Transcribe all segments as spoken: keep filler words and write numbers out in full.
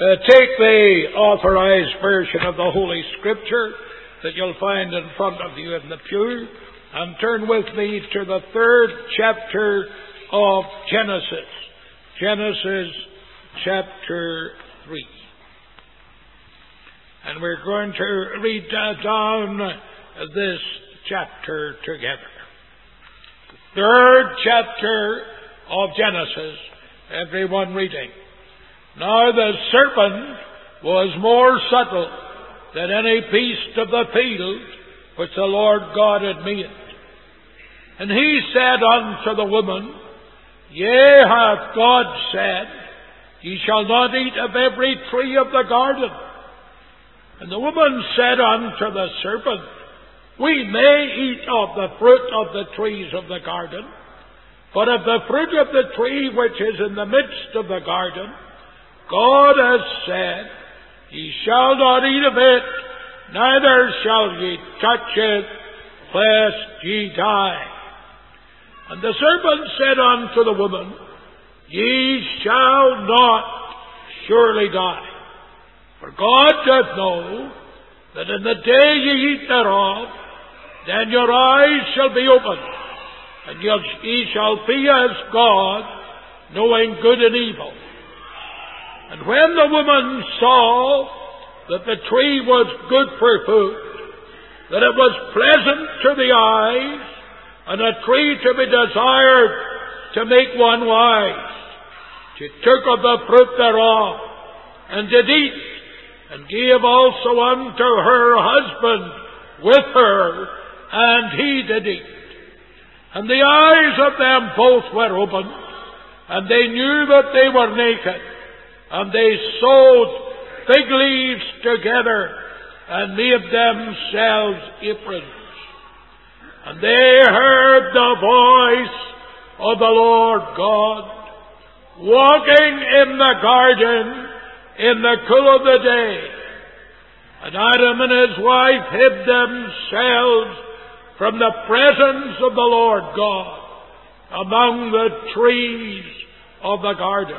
Uh, take the Authorized Version of the Holy Scripture that you'll find in front of you in the pew, and turn with me to the third chapter of Genesis. Genesis chapter three. And we're going to read uh, down this chapter together. The third chapter of Genesis. Everyone reading. Now the serpent was more subtle than any beast of the field which the Lord God had made. And he said unto the woman, Yea, hath God said, Ye shall not eat of every tree of the garden. And the woman said unto the serpent, We may eat of the fruit of the trees of the garden, but of the fruit of the tree which is in the midst of the garden, God has said, Ye shall not eat of it, neither shall ye touch it, lest ye die. And the serpent said unto the woman, Ye shall not surely die. For God doth know that in the day ye eat thereof, then your eyes shall be opened, and ye shall be as God, knowing good and evil. And when the woman saw that the tree was good for food, that it was pleasant to the eyes, and a tree to be desired to make one wise, she took of the fruit thereof, and did eat, and gave also unto her husband with her, and he did eat. And the eyes of them both were opened, and they knew that they were naked. And they sewed fig leaves together, and made themselves aprons. And they heard the voice of the Lord God, walking in the garden in the cool of the day. And Adam and his wife hid themselves from the presence of the Lord God among the trees of the garden.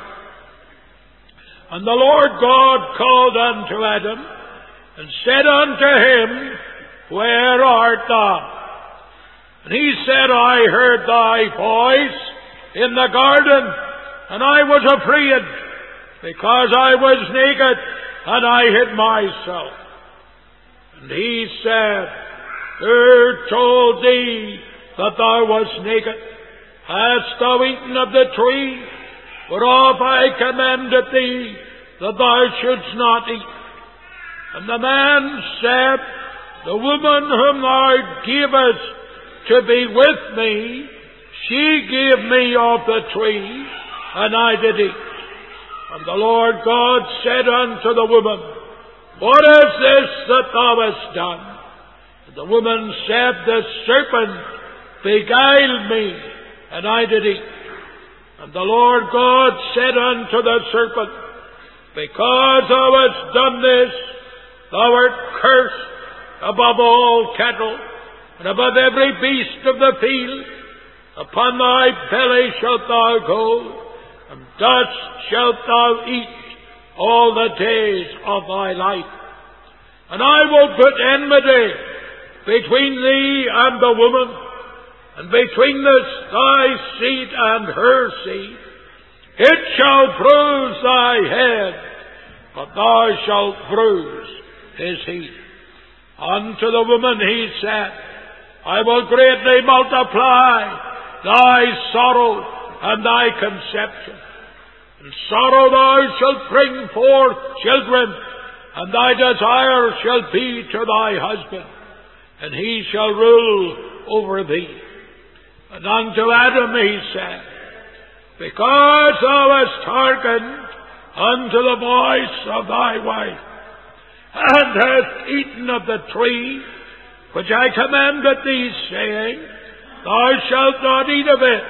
And the Lord God called unto Adam, and said unto him, Where art thou? And he said, I heard thy voice in the garden, and I was afraid, because I was naked, and I hid myself. And he said, Who told thee that thou wast naked? Hast thou eaten of the tree whereof I commanded thee that thou shouldst not eat? And the man said, The woman whom thou gavest to be with me, she gave me of the tree, and I did eat. And the Lord God said unto the woman, What is this that thou hast done? And the woman said, The serpent beguiled me, and I did eat. And the Lord God said unto the serpent, Because thou hast done this, thou art cursed above all cattle, and above every beast of the field. Upon thy belly shalt thou go, and dust shalt thou eat all the days of thy life. And I will put enmity between thee and the woman, and between this thy seed and her seed. It shall bruise thy head, but thou shalt bruise his heel. Unto the woman he said, I will greatly multiply thy sorrow and thy conception. In sorrow thou shalt bring forth children, and thy desire shall be to thy husband, and he shall rule over thee. And unto Adam he said, Because thou hast hearkened unto the voice of thy wife, and hast eaten of the tree which I commanded thee, saying, Thou shalt not eat of it.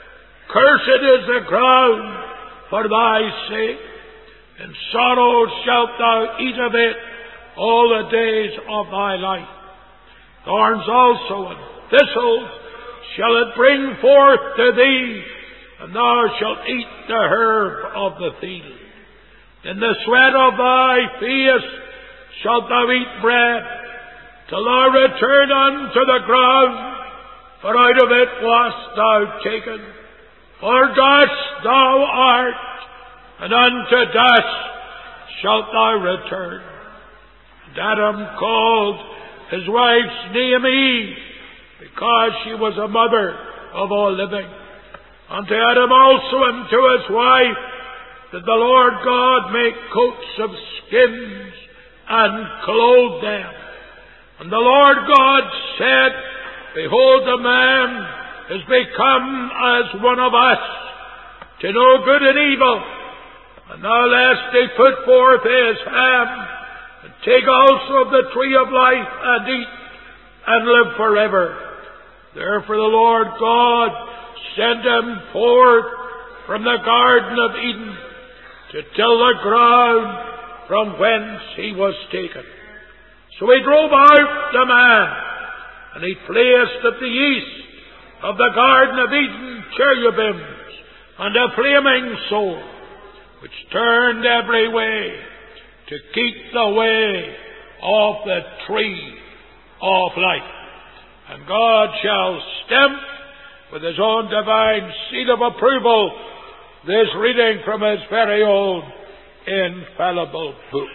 Cursed is the ground for thy sake. In sorrow shalt thou eat of it all the days of thy life. Thorns also and thistles shall it bring forth to thee, and thou shalt eat the herb of the field. In the sweat of thy face shalt thou eat bread, till thou return unto the ground, for out of it wast thou taken. For dust thou art, and unto dust shalt thou return. And Adam called his wife's name Eve, because she was a mother of all living. Unto Adam also and to his wife did the Lord God make coats of skins, and clothe them. And the Lord God said, Behold, the man is become as one of us, to know good and evil. And now lest he put forth his hand, and take also of the tree of life, and eat, and live forever. Therefore the Lord God sent him forth from the Garden of Eden, to till the ground from whence he was taken. So he drove out the man, and he placed at the east of the Garden of Eden cherubims and a flaming sword, which turned every way to keep the way of the tree of life. And God shall stamp with his own divine seal of approval this reading from his very own infallible book.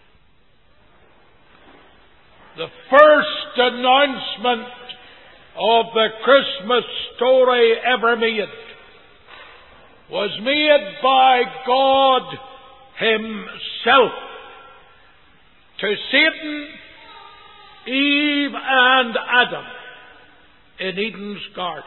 The first announcement of the Christmas story ever made was made by God himself to Satan, Eve, and Adam in Eden's garden.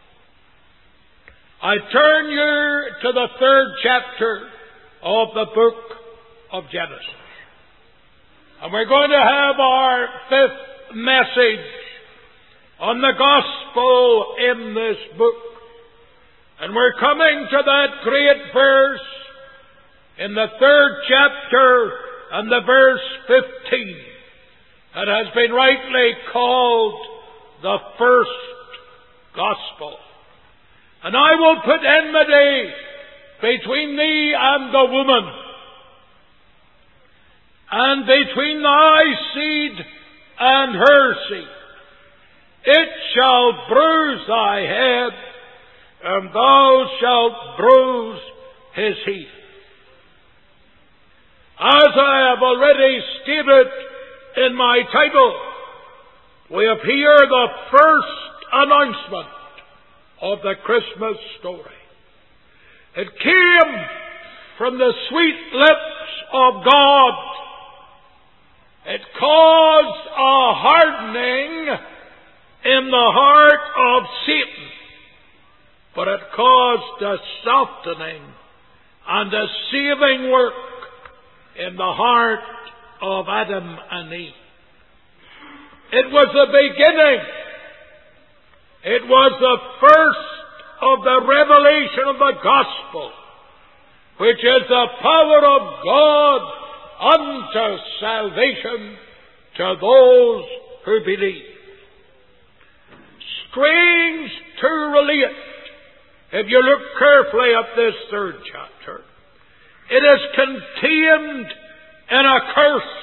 I turn you to the third chapter of the book of Genesis. And we're going to have our fifth message on the gospel in this book. And we're coming to that great verse in the third chapter and the verse fifteen that has been rightly called the first gospel. And I will put enmity between thee and the woman, and between thy seed and her seed. It shall bruise thy head, and thou shalt bruise his heel. As I have already stated in my title, we have here the first announcement of the Christmas story. It came from the sweet lips of God. It caused a hardening in the heart of Satan, but it caused a softening and a saving work in the heart of Adam and Eve. It was the beginning. It was the first of the revelation of the gospel, which is the power of God unto salvation to those who believe. Strange to relate, if you look carefully at this third chapter, it is contained in a curse.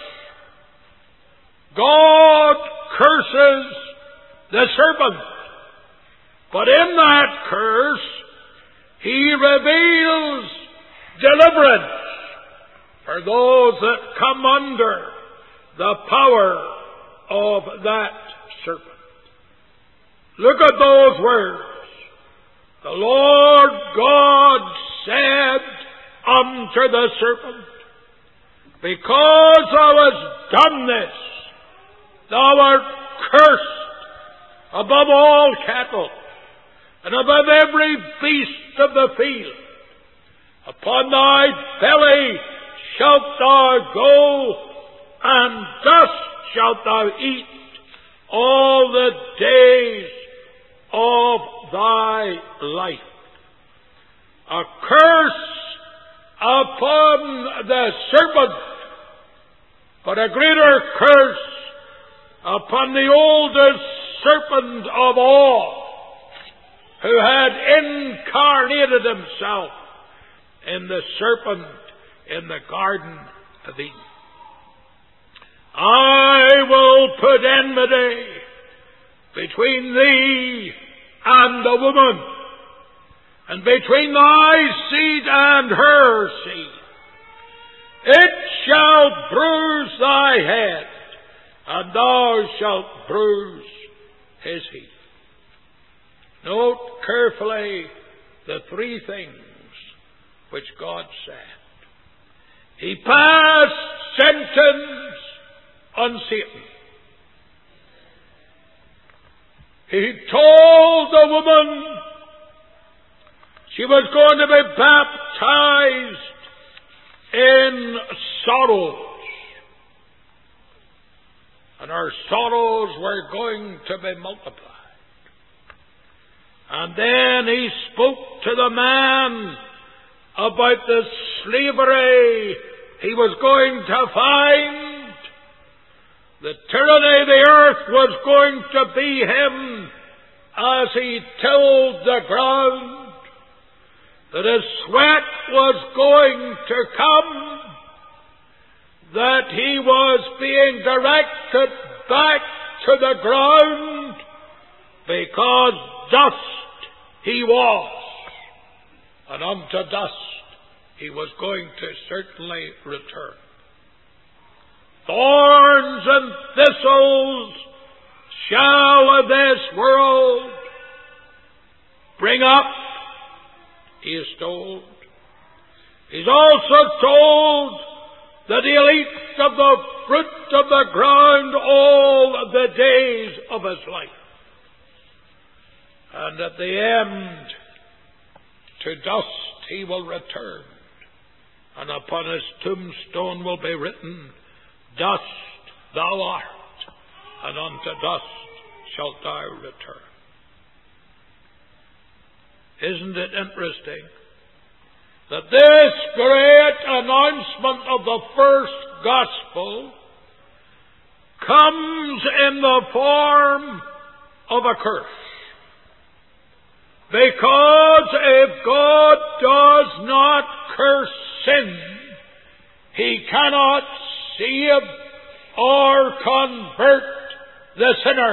God curses the serpent, but in that curse he reveals deliverance for those that come under the power of that serpent. Look at those words. The Lord God said unto the serpent, Because thou hast done this, thou art cursed above all cattle, and above every beast of the field. Upon thy belly shalt thou go, and dust shalt thou eat all the days of thy life. A curse upon the serpent, but a greater curse upon the oldest serpent of all, who had incarnated himself in the serpent in the Garden of Eden. I will put enmity between thee and the woman, and between thy seed and her seed. It shall bruise thy head, and thou shalt bruise his heel. Note carefully the three things which God said. He passed sentence on Satan. He told the woman she was going to be baptized in sorrows, and her sorrows were going to be multiplied. And then he spoke to the man about the slavery he was going to find. The tyranny of the earth was going to be him as he tilled the ground. That his sweat was going to come. That he was being directed back to the ground because dust he was, and unto dust he was going to certainly return. Thorns and thistles shall this world bring up, he is told. He's also told that he'll eat of the fruit of the ground all the days of his life. And at the end, to dust he will return, and upon his tombstone will be written, Dust thou art, and unto dust shalt thou return. Isn't it interesting that this great announcement of the first gospel comes in the form of a curse? Because if God does not curse sin, he cannot save or convert the sinner.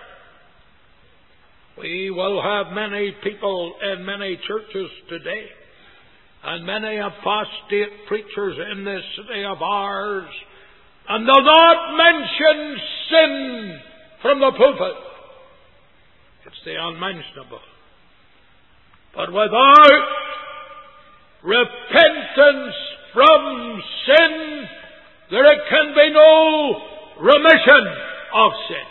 We will have many people in many churches today, and many apostate preachers in this city of ours, and they'll not mention sin from the pulpit. It's the unmentionable. But without repentance from sin, there can be no remission of sin.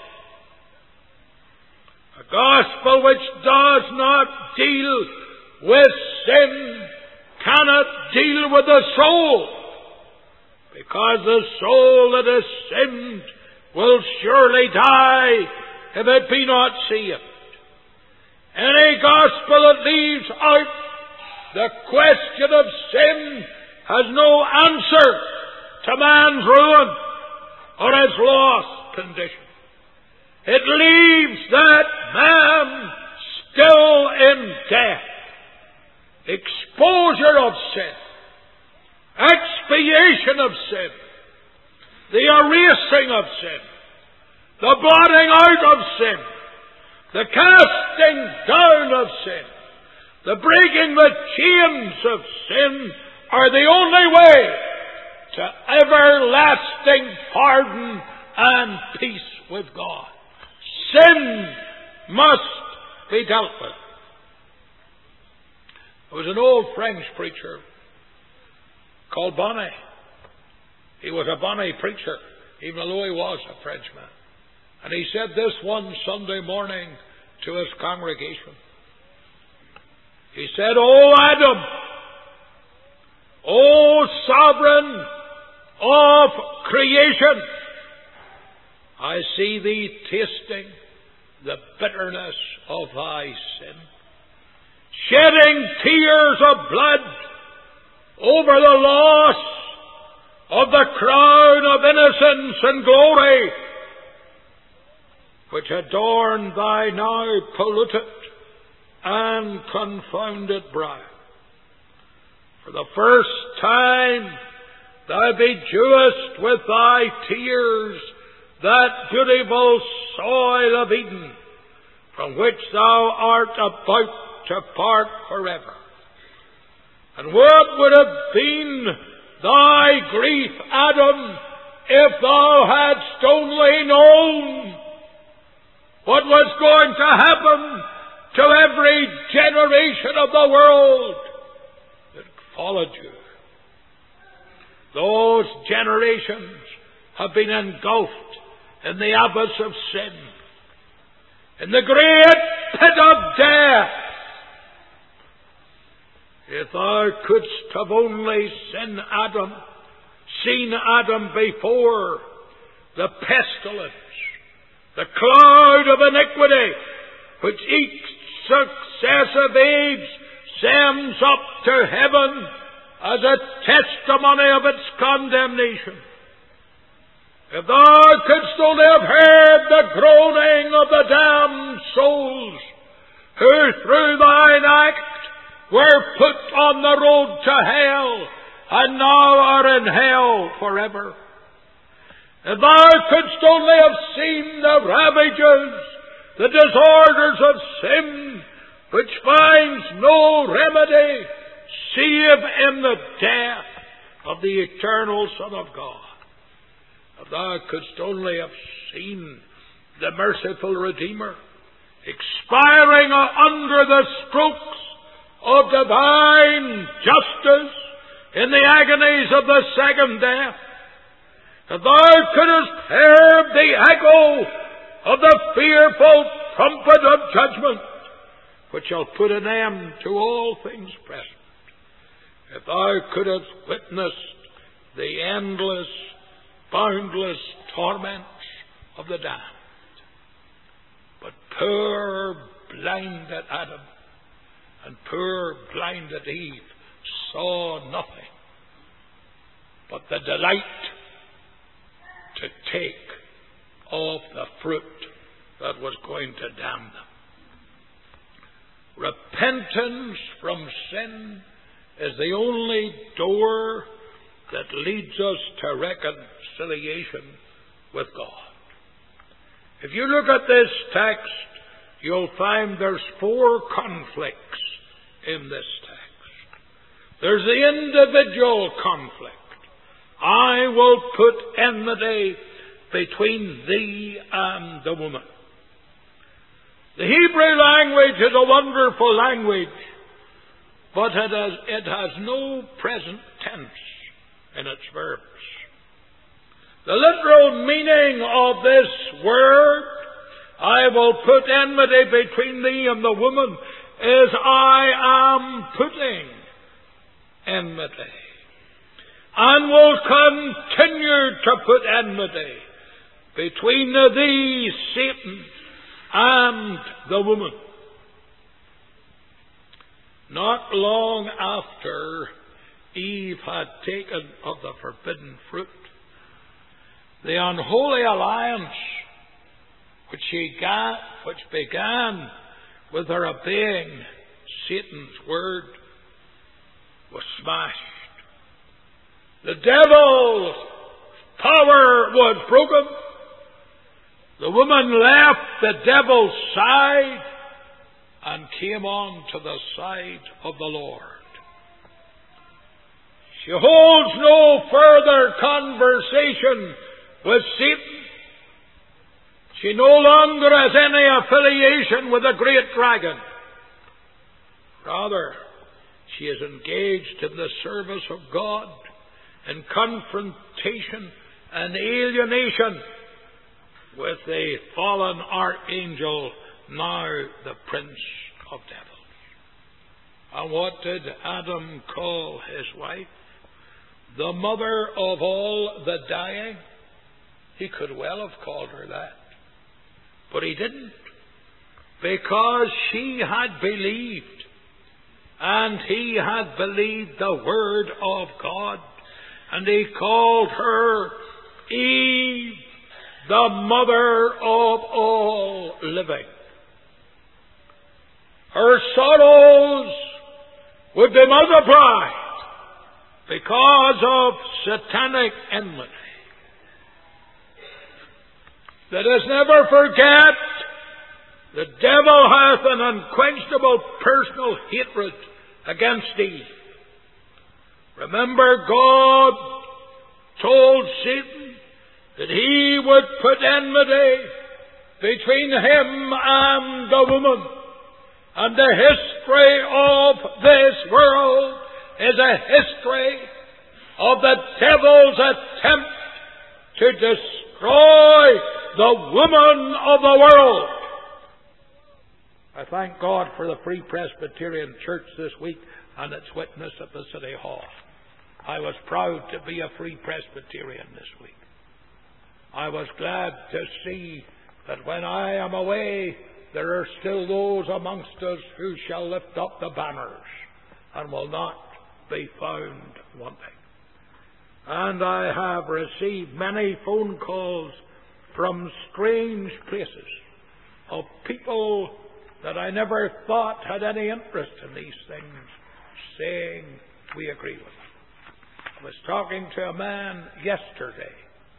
A gospel which does not deal with sin cannot deal with the soul, because the soul that is sinned will surely die if it be not saved. Any gospel that leaves out the question of sin has no answer to man's ruin or his lost condition. It leaves that man still in death. Exposure of sin, expiation of sin, the erasing of sin, the blotting out of sin, the casting down of sin, the breaking the chains of sin are the only way to everlasting pardon and peace with God. Sin must be dealt with. There was an old French preacher called Bonnet. He was a Bonnet preacher, even though he was a Frenchman. And he said this one Sunday morning to his congregation. He said, O Adam, O sovereign of creation, I see thee tasting the bitterness of thy sin, shedding tears of blood over the loss of the crown of innocence and glory which adorned thy now polluted and confounded brow. For the first time thou bedewest with thy tears that beautiful soil of Eden, from which thou art about to part forever. And what would have been thy grief, Adam, if thou hadst only known what was going to happen to every generation of the world that followed you? Those generations have been engulfed in the abyss of sin, in the great pit of death. If thou couldst have only seen Adam, seen Adam before the pestilence, the cloud of iniquity, which each successive age sends up to heaven as a testimony of its condemnation. If thou couldst only have heard the groaning of the damned souls who through thine act were put on the road to hell and now are in hell forever. If thou couldst only have seen the ravages, the disorders of sin, which finds no remedy save in the death of the eternal Son of God. If thou couldst only have seen the merciful Redeemer expiring under the strokes of divine justice in the agonies of the second death, if thou couldst hear the echo of the fearful trumpet of judgment, which shall put an end to all things present, if thou couldst witness the endless, boundless torments of the damned. But poor blinded Adam and poor blinded Eve saw nothing but the delight to take of the fruit that was going to damn them. Repentance from sin is the only door that leads us to reconciliation with God. If you look at this text, you'll find there's four conflicts in this text. There's the individual conflict. I will put enmity between thee and the woman. The Hebrew language is a wonderful language, but it has, it has no present tense in its verbs. The literal meaning of this word, I will put enmity between thee and the woman, is I am putting enmity, and will continue to put enmity between thee, Satan, and the woman. Not long after Eve had taken of the forbidden fruit, the unholy alliance which she got, which began with her obeying Satan's word, was smashed. The devil's power was broken. The woman left the devil's side and came on to the side of the Lord. She holds no further conversation with Satan. She no longer has any affiliation with the great dragon. Rather, she is engaged in the service of God, in confrontation and alienation with the fallen archangel, now the prince of devils. And what did Adam call his wife? The mother of all the dying. He could well have called her that. But he didn't. Because she had believed. And he had believed the word of God. And he called her Eve, the mother of all living. Her sorrows would be multiplied because of satanic enmity. Let us never forget the devil hath an unquenchable personal hatred against Eve. Remember, God told Satan that he would put enmity between him and the woman. And the history of this world is a history of the devil's attempt to destroy the woman of the world. I thank God for the Free Presbyterian Church this week and its witness at the City Hall. I was proud to be a Free Presbyterian this week. I was glad to see that when I am away, there are still those amongst us who shall lift up the banners and will not be found wanting. And I have received many phone calls from strange places of people that I never thought had any interest in these things, saying we agree with them. I was talking to a man yesterday,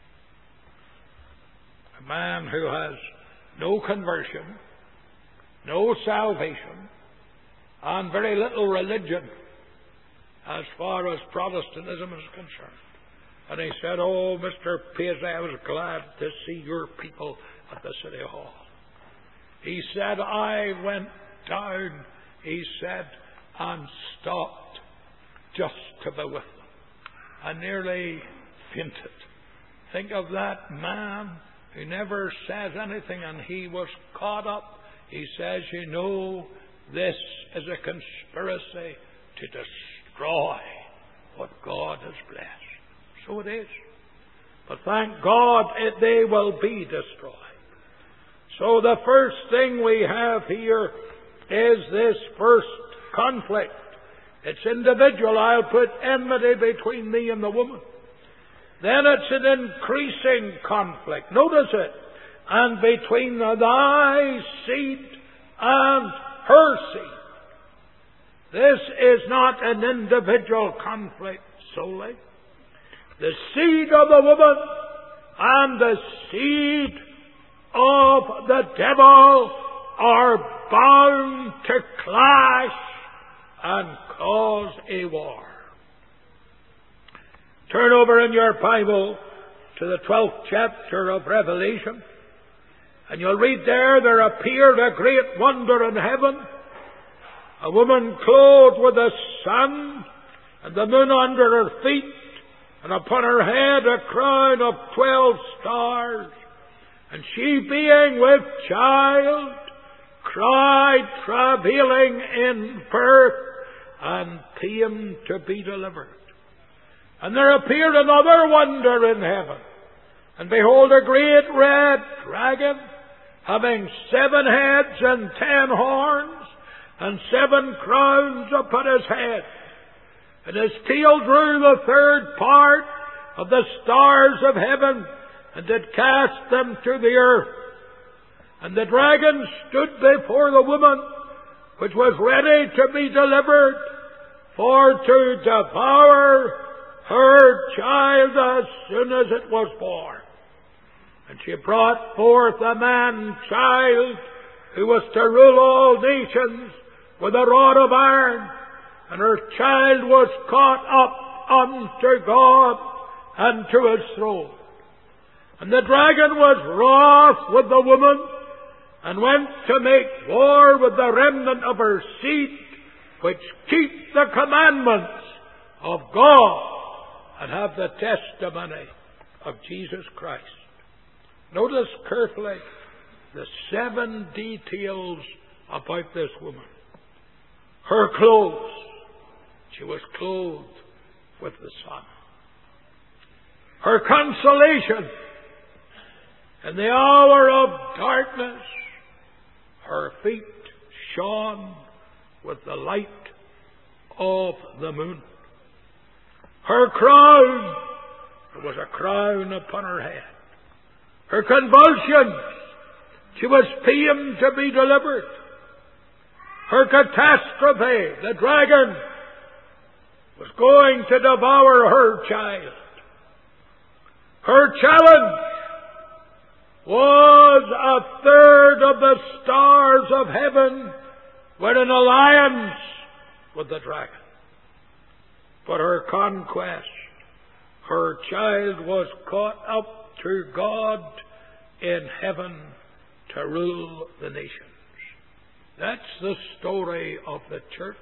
a man who has no conversion, no salvation, and very little religion as far as Protestantism is concerned. And he said, "Oh, Mister Paisley, I was glad to see your people at the City Hall." He said, "I went down," he said, "and stopped just to be with them. I nearly fainted. Think of that man who never says anything, and he was caught up. He says, you know, this is a conspiracy to destroy what God has blessed." So it is. But thank God it, they will be destroyed. So the first thing we have here is this first conflict. It's individual. I'll put enmity between me and the woman. Then it's an increasing conflict. Notice it. And between thy seed and her seed. This is not an individual conflict solely. The seed of the woman and the seed of the devil are bound to clash and cause a war. Turn over in your Bible to the twelfth chapter of Revelation, and you'll read there, there appeared a great wonder in heaven, a woman clothed with the sun, and the moon under her feet, and upon her head a crown of twelve stars. And she, being with child, cried, travailing in birth, and pain to be delivered. And there appeared another wonder in heaven. And behold, a great red dragon, having seven heads and ten horns, and seven crowns upon his head. And his tail drew the third part of the stars of heaven, and did cast them to the earth. And the dragon stood before the woman, which was ready to be delivered, for to devour her child as soon as it was born. And she brought forth a man-child, who was to rule all nations with a rod of iron. And her child was caught up unto God and to his throne. And the dragon was wroth with the woman, and went to make war with the remnant of her seed, which keep the commandments of God, and have the testimony of Jesus Christ. Notice carefully the seven details about this woman. Her clothes. She was clothed with the sun. Her consolation. In the hour of darkness, her feet shone with the light of the moon. Her crown, there was a crown upon her head. Her convulsions, she was pained to be delivered. Her catastrophe, the dragon, was going to devour her child. Her challenge was a third of the stars of heaven were in alliance with the dragon. But her conquest, her child was caught up to God in heaven to rule the nations. That's the story of the church.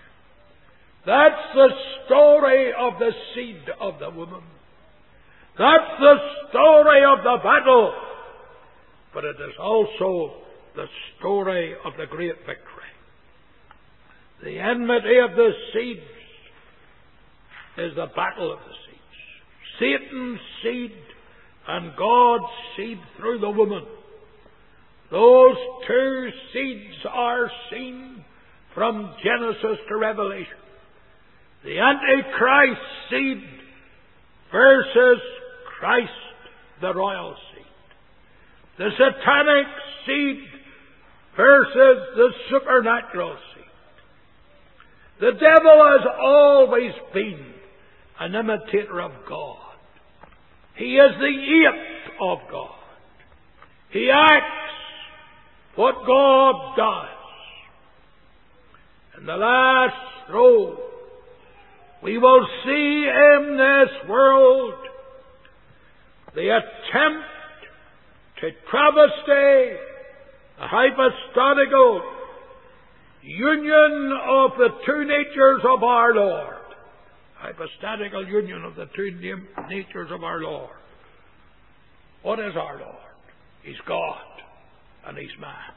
That's the story of the seed of the woman. That's the story of the battle. But it is also the story of the great victory. The enmity of the seeds is the battle of the seeds. Satan's seed and God's seed through the woman. Those two seeds are seen from Genesis to Revelation. The Antichrist seed versus Christ, the royal seed. The satanic seed versus the supernatural seed. The devil has always been an imitator of God. He is the ape of God. He acts what God does. In the last throw, we will see in this world the attempt to travesty the hypostatical union of the two natures of our Lord. Hypostatical union of the two natures of our Lord. What is our Lord? He's God and He's man.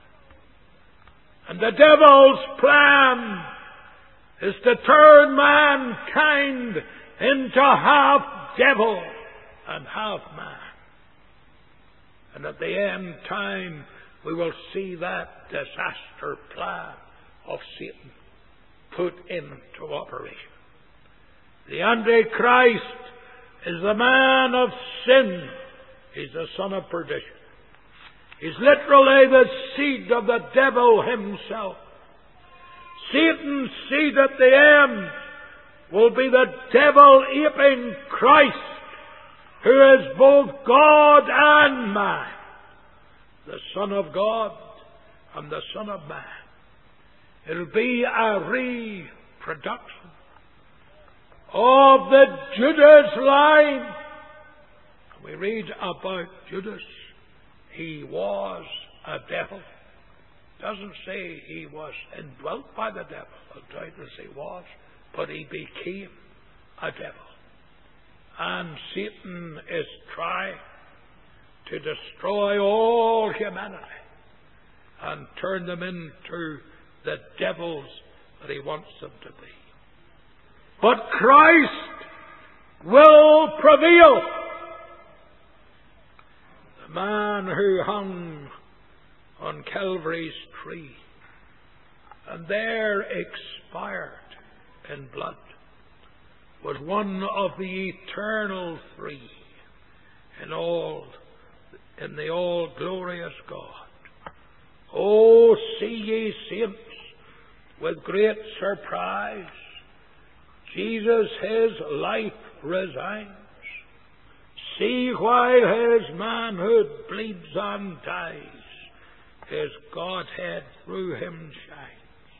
And the devil's plan is to turn mankind into half devil and half man. And at the end time, we will see that disaster plan of Satan put into operation. The Antichrist is the man of sin. He's the son of perdition. He's literally the seed of the devil himself. Satan's seed at the end will be the devil aping Christ, who is both God and man, the Son of God and the Son of Man. It'll be a reproduction of the Judas line. We read about Judas. He was a devil. Doesn't say he was indwelt by the devil. I'll try to say was, but he became a devil. And Satan is trying to destroy all humanity and turn them into the devils that he wants them to be. But Christ will prevail. The man who hung on Calvary's tree and there expired in blood was one of the eternal three in all in the all glorious God. Oh, see ye saints, with great surprise, Jesus his life resigns. See, while his manhood bleeds and dies, his Godhead through him shines.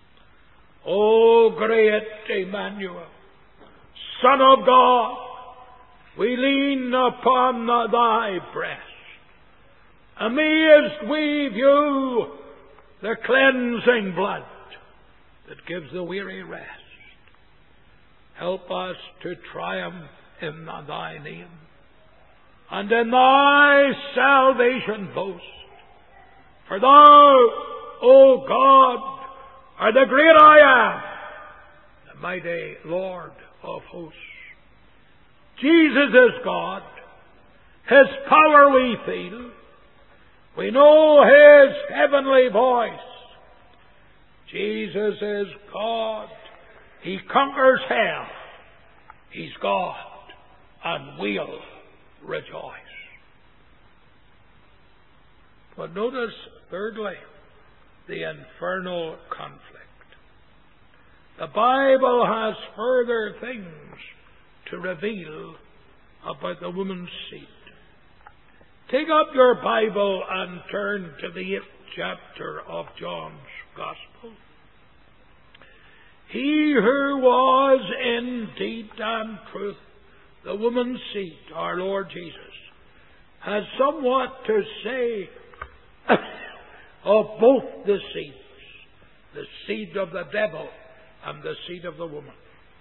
O great Emmanuel, Son of God, we lean upon thy breast. Amazed we view the cleansing blood that gives the weary rest. Help us to triumph in thy name, and in thy salvation boast. For thou, O God, art the great I am, the mighty Lord of hosts. Jesus is God. His power we feel. We know His heavenly voice. Jesus is God. He conquers hell. He's God and will rejoice. But notice, thirdly, the infernal conflict. the Bible has further things to reveal about the woman's seed. Take up your Bible and turn to the eighth chapter of John's Gospel. He who was in deed and truth the woman's seed, our Lord Jesus, has somewhat to say of both the seeds, the seed of the devil and the seed of the woman.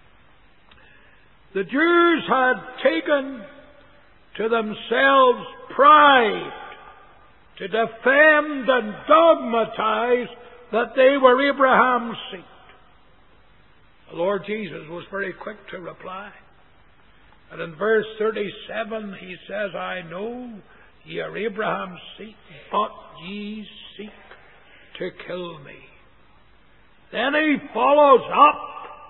The Jews had taken to themselves pride to defend and dogmatize that they were Abraham's seed. The Lord Jesus was very quick to reply. And in verse thirty-seven he says, I know ye are Abraham's seed, but ye seek to kill me. Then he follows up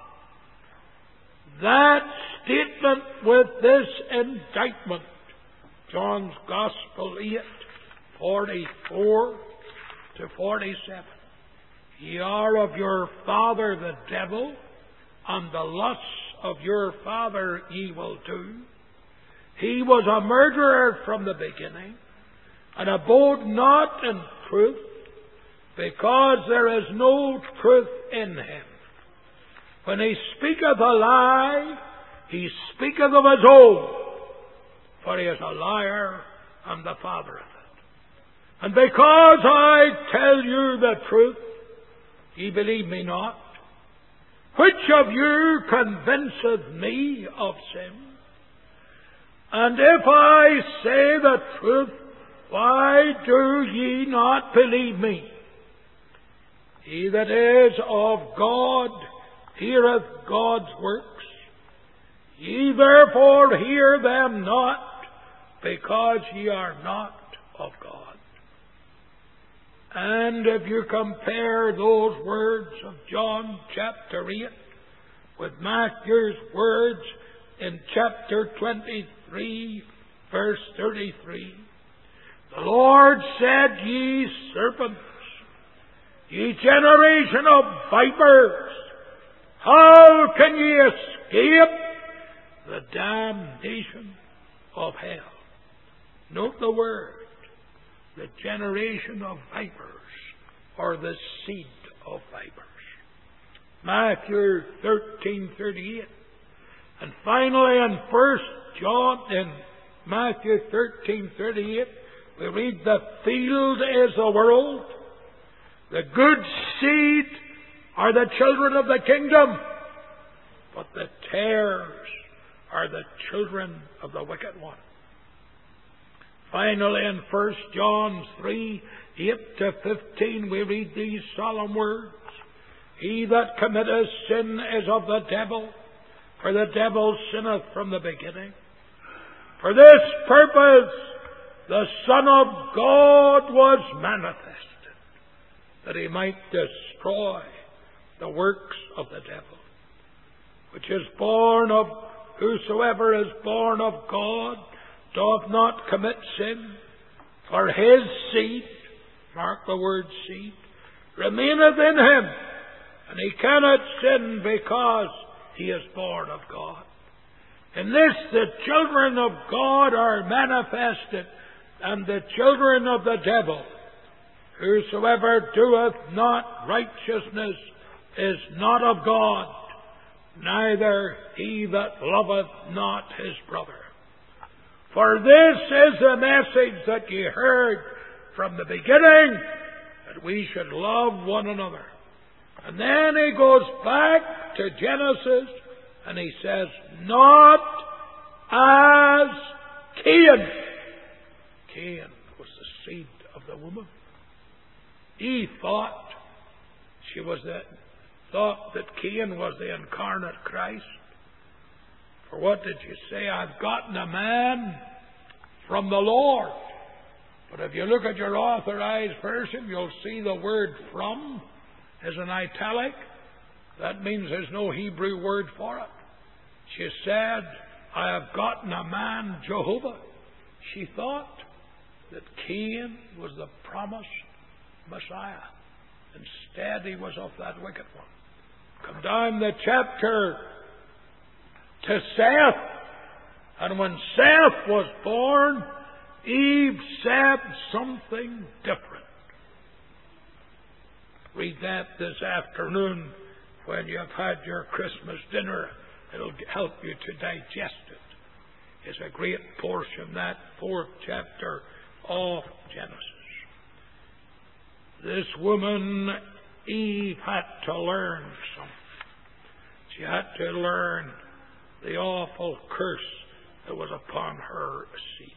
that statement with this indictment. John's Gospel eight, forty-four to forty-seven. Ye are of your father the devil, and the lusts of your father ye will do. He was a murderer from the beginning, and abode not in truth, because there is no truth in him. When he speaketh a lie, he speaketh of his own, for he is a liar and the father of it. And because I tell you the truth, ye believe me not. Which of you convinceth me of sin? And if I say the truth, why do ye not believe me? He that is of God heareth God's works. Ye therefore hear them not, because ye are not of God. And if you compare those words of John chapter eight with Matthew's words in chapter twenty-three, verse thirty-three, the Lord said, Ye serpents, ye generation of vipers, how can ye escape the damnation of hell? Note the word, the generation of vipers, or the seed of vipers. Matthew thirteen thirty-eight. And finally in First John, in Matthew thirteen thirty-eight, we read, the field is the world, the good seed are the children of the kingdom, but the tares are the children of the wicked one. Finally, in First John three, eight to fifteen, we read these solemn words. He that committeth sin is of the devil, for the devil sinneth from the beginning. For this purpose the Son of God was manifested, that he might destroy the works of the devil. Which is born of, whosoever is born of God doth not commit sin, for his seed, mark the word seed, remaineth in him, and he cannot sin because he is born of God. In this the children of God are manifested, and the children of the devil. Whosoever doeth not righteousness is not of God, neither he that loveth not his brother. For this is the message that ye heard from the beginning, that we should love one another. And then he goes back to Genesis and he says, not as Cain. Cain was the seed of the woman. He thought she was the, thought that Cain was the incarnate Christ. For what did you say? I've gotten a man from the Lord. But if you look at your authorized version, you'll see the word from is an italic. That means there's no Hebrew word for it. She said, I have gotten a man, Jehovah. She thought that Cain was the promised Messiah. Instead, he was of that wicked one. Come down the chapter to Seth. And when Seth was born, Eve said something different. Read that this afternoon when you've had your Christmas dinner. It'll help you to digest it. It's a great portion, that fourth chapter of Genesis. This woman, Eve, had to learn something. She had to learn the awful curse that was upon her seed.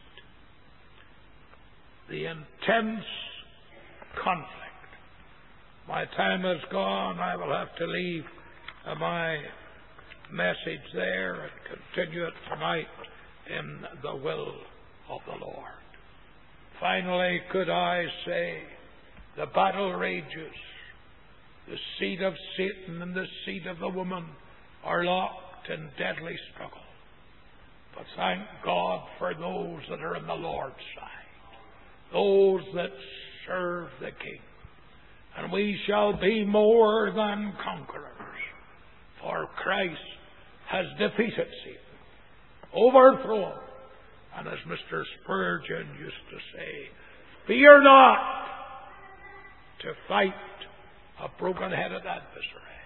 The intense conflict. My time is gone. I will have to leave my message there and continue it tonight in the will of the Lord. Finally, could I say, the battle rages. The seed of Satan and the seed of the woman are locked in deadly struggle. But thank God for those that are on the Lord's side, those that serve the King. And we shall be more than conquerors, for Christ has defeated Satan, overthrown. And as Mister Spurgeon used to say, fear not to fight a broken-headed adversary.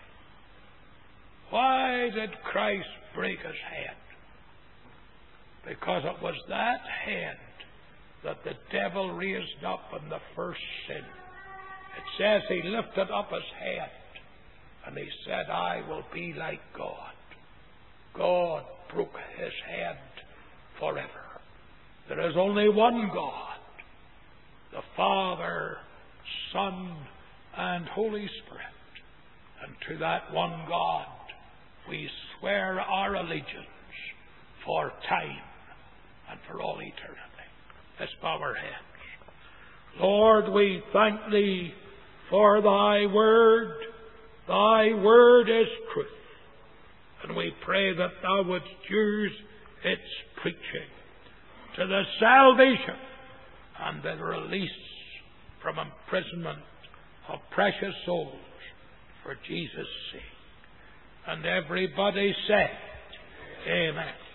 Why did Christ break his head? Because it was that head that the devil raised up in the first sin. It says he lifted up his head and he said, I will be like God. God broke his head forever. There is only one God, the Father, Son, and Holy Spirit. And to that one God we swear our allegiance for time and for all eternity. Let's bow our heads. Lord, we thank Thee for Thy Word. Thy Word is truth. And we pray that Thou wouldst use its preaching to the salvation and the release from imprisonment of precious souls for Jesus' sake. And everybody said, Amen.